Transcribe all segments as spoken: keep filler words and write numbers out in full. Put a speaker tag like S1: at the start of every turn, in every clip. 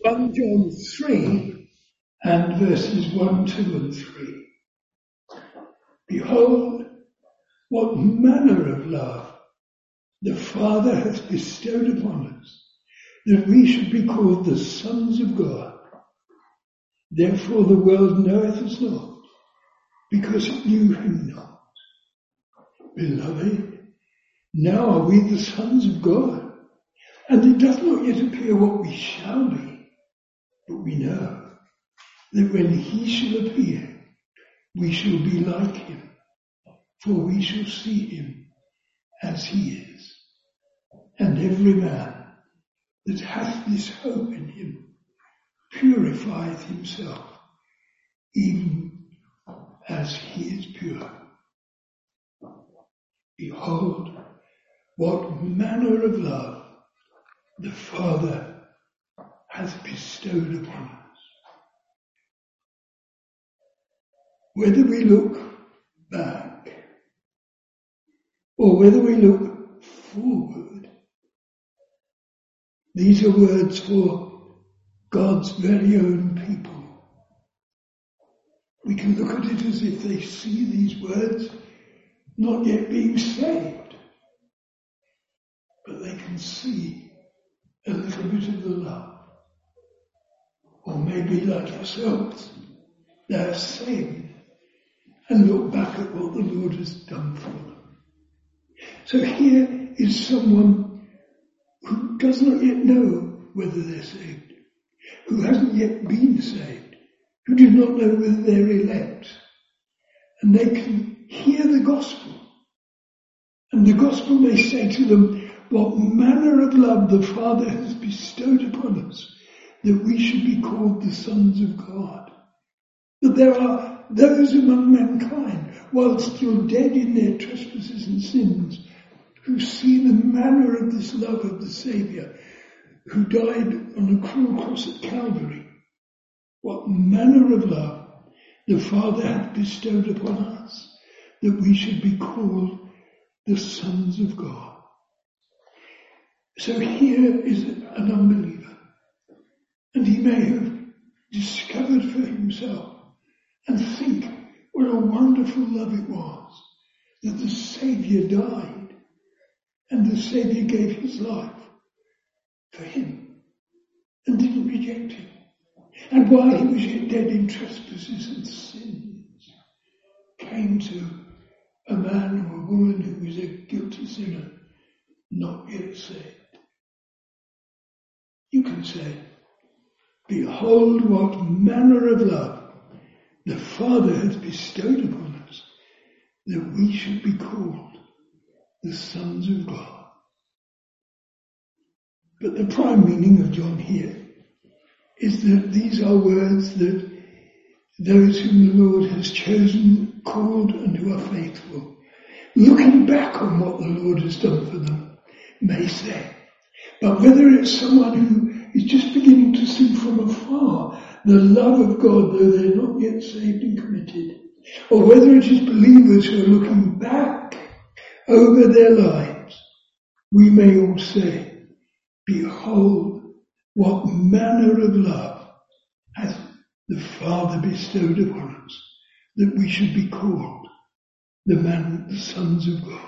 S1: First John three and verses one, two and three. Behold, what manner of love the Father hath bestowed upon us, that we should be called the sons of God. Therefore the world knoweth us not, because it knew him not. Beloved, now are we the sons of God, and it doth not yet appear what we shall be, but we know that when he shall appear, we shall be like him, for we shall see him as he is. And every man that hath this hope in him purifieth himself, even as he is pure. Behold, what manner of love the Father hath bestowed upon us. Whether we look back or whether we look forward, these are words for God's very own people. We can look at it as if they see these words not yet being saved, but they can see a little bit of the love. Or maybe like ourselves, they are saved and look back at what the Lord has done for them. So here is someone who does not yet know whether they're saved, who hasn't yet been saved, who do not know whether they're elect. And they can hear the gospel. And the gospel may say to them, what manner of love the Father has bestowed upon us, that we should be called the sons of God. That there are those among mankind, while still dead in their trespasses and sins, who see the manner of this love of the Saviour, who died on a cruel cross at Calvary. What manner of love the Father hath bestowed upon us, that we should be called the sons of God. So here is an unbeliever, and he may have discovered for himself and think what a wonderful love it was that the Saviour died and the Saviour gave his life for him and didn't reject him. And while he was yet dead in trespasses and sins, came to a man or a woman who was a guilty sinner, not yet saved. You can say, behold what manner of love the Father hath bestowed upon us, that we should be called the sons of God. But the prime meaning of John here is that these are words that those whom the Lord has chosen, called, and who are faithful, looking back on what the Lord has done for them, may say. But whether it's someone who is just beginning to see from afar the love of God, though they're not yet saved and committed, or whether it is believers who are looking back over their lives, we may all say, behold, what manner of love hath the Father bestowed upon us, that we should be called the man, the sons of God.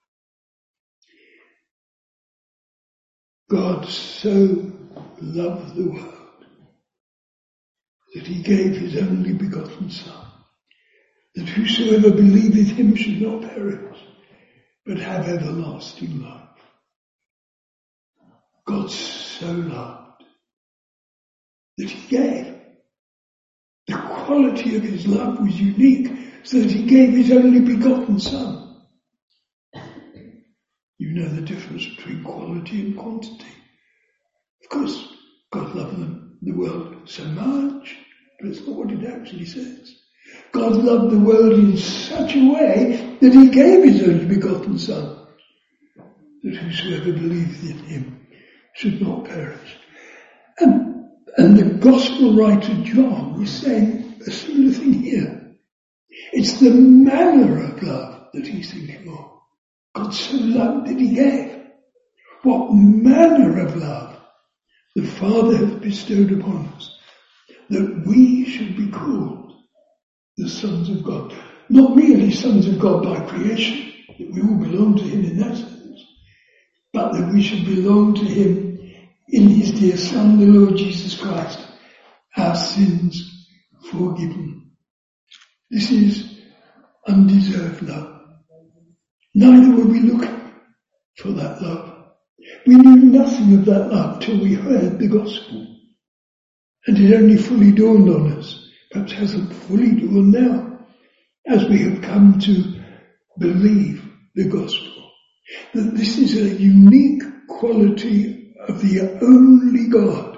S1: God so loved the world that he gave his only begotten Son, that whosoever believeth him should not perish, but have everlasting life. God so loved that he gave. The quality of his love was unique, so that he gave his only begotten Son. You know the difference between quality and quantity. Of course, God loved them, the world so much, but it's not what it actually says. God loved the world in such a way that he gave his only begotten Son, that whosoever believeth in him should not perish. And, and the gospel writer John is saying a similar thing here. It's the manner of love that he's thinking of. God so loved that he gave. What manner of love the Father hath bestowed upon us, that we should be called the sons of God. Not merely sons of God by creation, that we all belong to him in that sense, but that we should belong to him in his dear Son, the Lord Jesus Christ, our sins forgiven. This is undeserved love. Neither were we looking for that love. We knew nothing of that love till we heard the gospel. And it only fully dawned on us, perhaps hasn't fully dawned now, as we have come to believe the gospel, that this is a unique quality of the only God.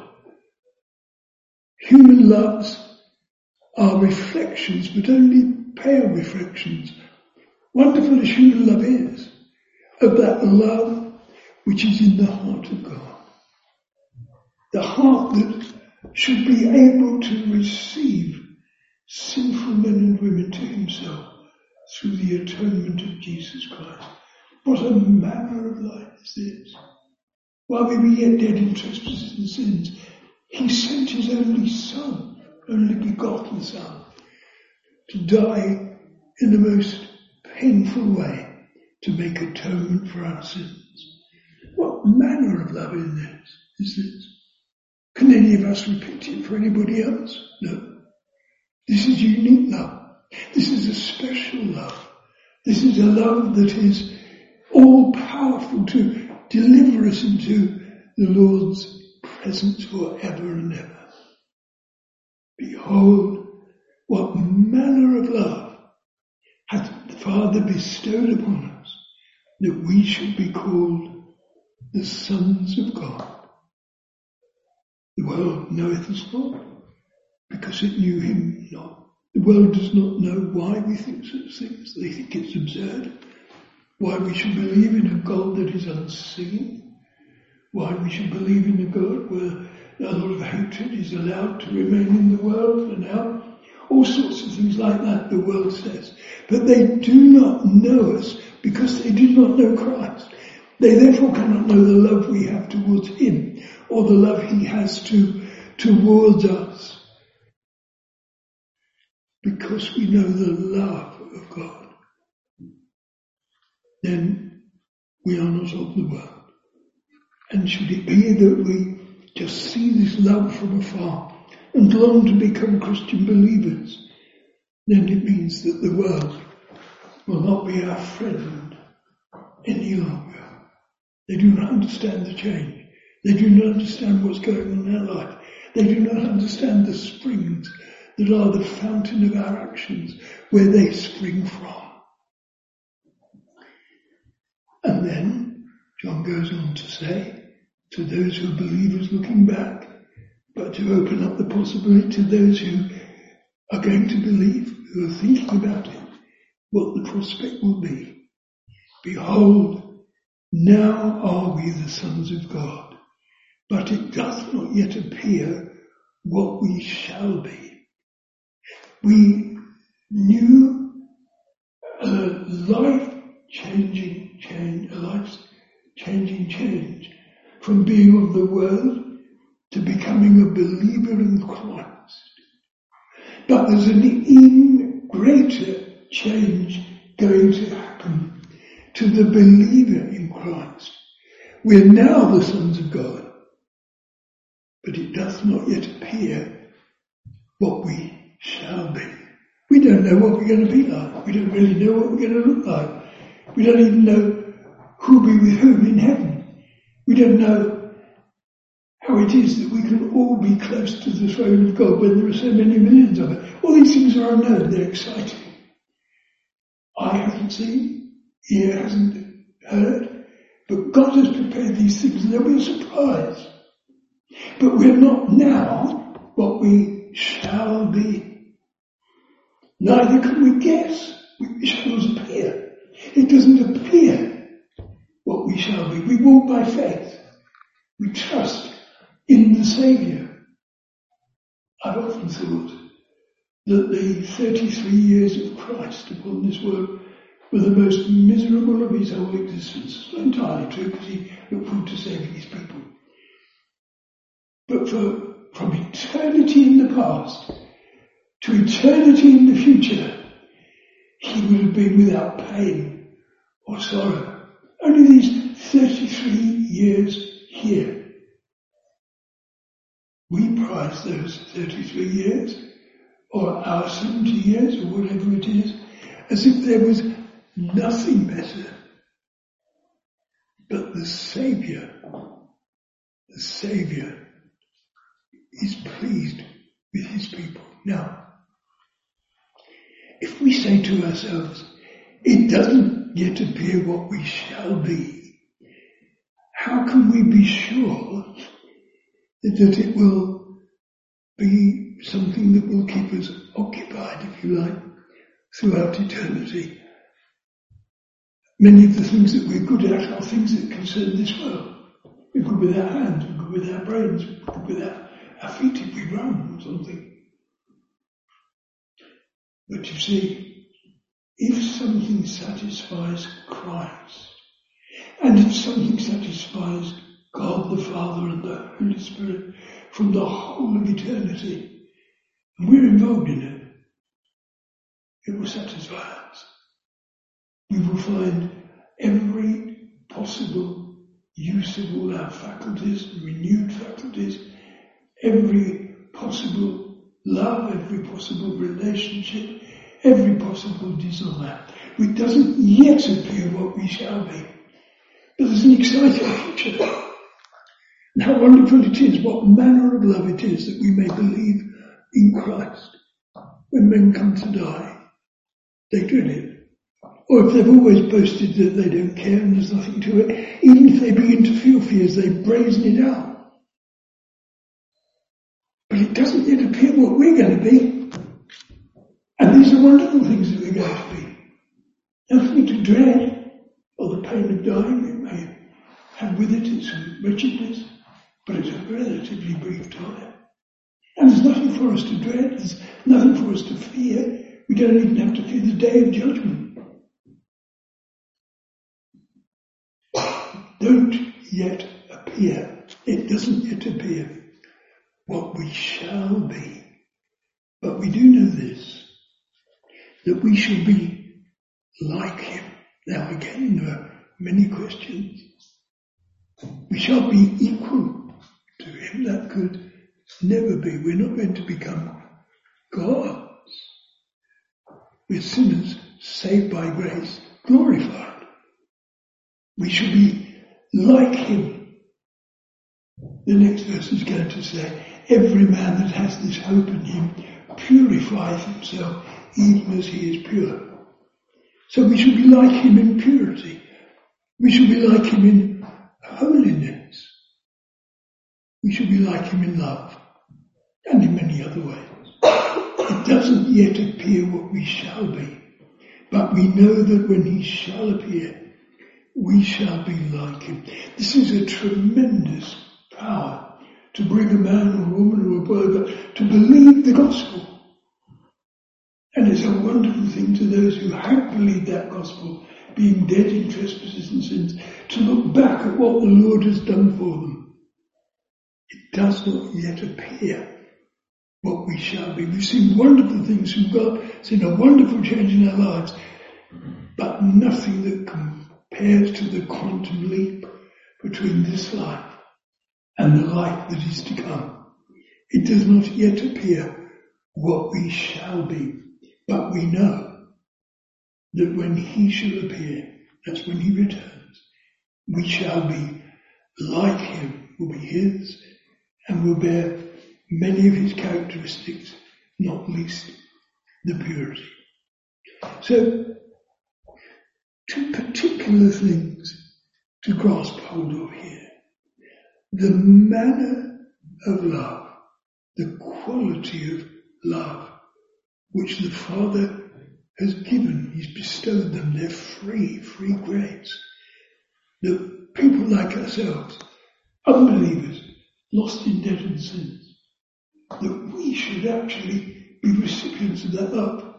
S1: Human loves are reflections, but only pale reflections, wonderful as human love is, of that love which is in the heart of God. The heart that should be able to receive sinful men and women to himself through the atonement of Jesus Christ. What a manner of life is this! While we were yet dead in trespasses and sins, he sent his only Son, only begotten Son, to die in the most painful way to make atonement for our sins. What manner of love is this? Is this? Can any of us repeat it for anybody else? No. This is unique love. This is a special love. This is a love that is all powerful to deliver us into the Lord's presence forever and ever. Behold, what manner of love hath the Father bestowed upon us, that we should be called the sons of God. The world knoweth us not, because it knew him not. The world does not know why we think such things. They think it's absurd. Why we should believe in a God that is unseen. Why we should believe in a God where a lot of hatred is allowed to remain in the world for now. All sorts of things like that the world says. But they do not know us because they did not know Christ. They therefore cannot know the love we have towards him, or the love he has to towards us. Because we know the love of God, then we are not of the world. And should it be that we just see this love from afar and long to become Christian believers, then it means that the world will not be our friend any longer. They do not understand the change. They do not understand what's going on in their life. They do not understand the springs that are the fountain of our actions, where they spring from. And then John goes on to say, to those who are believers looking back, but to open up the possibility to those who are going to believe, who are thinking about it, what the prospect will be. Behold, now are we the sons of God, but it doth not yet appear what we shall be. We knew a life-changing change, a life-changing change from being of the world to becoming a believer in Christ. But there's an even greater change going to happen to the believer in Christ. We're now the sons of God, but it doth not yet appear what we shall be. We don't know what we're going to be like. We don't really know what we're going to look like. We don't even know who'll be with whom in heaven. We don't know how it is that we can all be close to the throne of God when there are so many millions of it. All these things are unknown. They're exciting. I haven't seen, ear hasn't heard, but God has prepared these things and they'll be a surprise. But we're not now what we shall be. Neither can we guess. It shall appear. It doesn't appear what we shall be. We walk by faith. We trust in the Saviour. I've often thought that the thirty-three years of Christ upon this world were the most miserable of his whole existence. It's not entirely true, because he looked forward to saving his people. but for, from eternity in the past to eternity in the future, he would have been without pain or sorrow. Only these thirty-three years here. We prize those thirty-three years, or our seventy years, or whatever it is, as if there was nothing better. But the Saviour, the Saviour is pleased with his people. Now, if we say to ourselves, it doesn't yet appear what we shall be, how can we be sure that it will be something that will keep us occupied, if you like, throughout eternity? Many of the things that we're good at are things that concern this world. We're good with our hands, we're good with our brains, we're good with our, our feet if we run or something. But you see, if something satisfies Christ, and if something satisfies God the Father and the Holy Spirit from the whole of eternity, and we're involved in it, it will satisfy us. We will find every possible use of all our faculties, renewed faculties, every possible love, every possible relationship, every possible desire. It doesn't yet appear what we shall be, but there's an exciting future. And how wonderful it is, what manner of love it is that we may believe in Christ. When men come to die, they dread it. Or if they've always boasted that they don't care and there's nothing to it, even if they begin to feel fears, they brazen it out. But it doesn't yet appear what we're going to be. And these are wonderful things that we're going to be. Nothing to dread, or the pain of dying. It may have with it its wretchedness, but it's a relatively brief time. And there's nothing for us to dread, there's nothing for us to fear. We don't even have to fear the day of judgment. Don't yet appear, it doesn't yet appear what we shall be. But we do know this, that we shall be like him. Now again, there are many questions. We shall be equal to him. That could never be. We're not going to become gods. We're sinners saved by grace, glorified. We shall be like him. The next verse is going to say, every man that has this hope in him purifies himself even as he is pure. So we shall be like him in purity. We shall be like him in holiness. We shall be like him in love and in many other ways. It doesn't yet appear what we shall be, but we know that when he shall appear, we shall be like him. This is a tremendous power to bring a man or a woman or a boy to believe the gospel. And it's a wonderful thing to those who have believed that gospel, being dead in trespasses and sins, to look back at what the Lord has done for them. It does not yet appear what we shall be. We've seen wonderful things from God, seen a wonderful change in our lives, but nothing that compares to the quantum leap between this life and the life that is to come. It does not yet appear what we shall be, but we know that when he shall appear, that's when he returns, we shall be like him, will be his, and will bear many of his characteristics, not least the purity. So, two particular things to grasp hold of here. The manner of love, the quality of love, which the Father has given, he's bestowed them, they're free, free grace. The people like ourselves, unbelievers, lost in debt and sins, that we should actually be recipients of that love.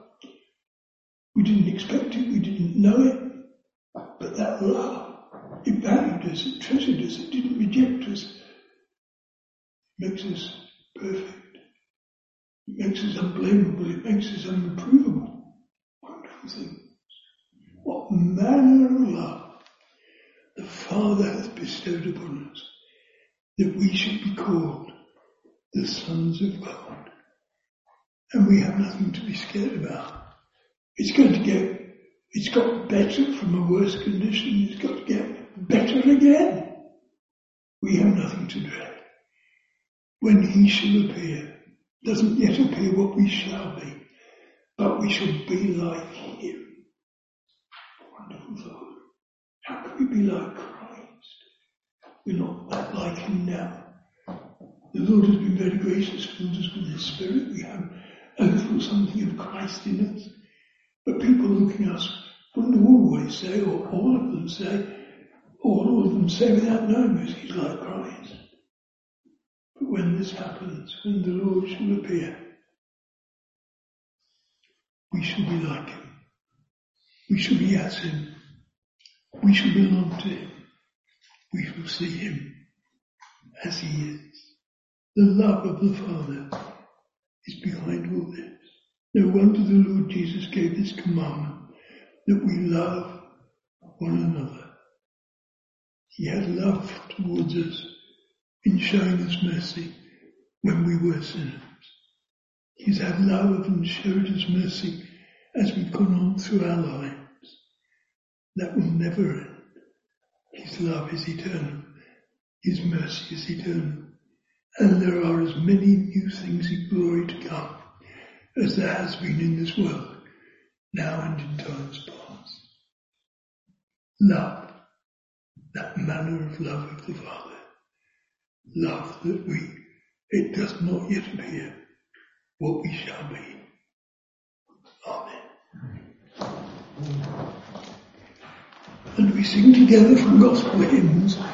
S1: We didn't expect it, we didn't know it, but that love, it valued us, it treasured us, it didn't reject us. makes us perfect. It makes us unblameable. It makes us unreprovable. Wonderful things. What manner of love the Father hath bestowed upon us, that we should be called the sons of God. And we have nothing to be scared about. It's going to get, it's got better from a worse condition. It's got to get better again. We have nothing to dread. When he shall appear, doesn't yet appear what we shall be, but we shall be like him. Wonderful thought. How can we be like Christ? We're not that like him now. The Lord has been very gracious, filled us with his Spirit. We have a little something of Christ in us. But people looking at us wouldn't always say, or all of them say, or all of them say without knowing us, he's like Christ. But when this happens, when the Lord shall appear, we shall be like him. We shall be as him. We shall belong to him. We shall see him as he is. The love of the Father is behind all this. No wonder the Lord Jesus gave this commandment, that we love one another. He had love towards us in showing us mercy when we were sinners. He's had love and showed us mercy as we've gone on through our lives. That will never end. His love is eternal. His mercy is eternal. And there are as many new things in glory to come as there has been in this world, now and in times past. Love, that manner of love of the Father. Love that we, it does not yet appear what we shall be. Amen. And we sing together from gospel hymns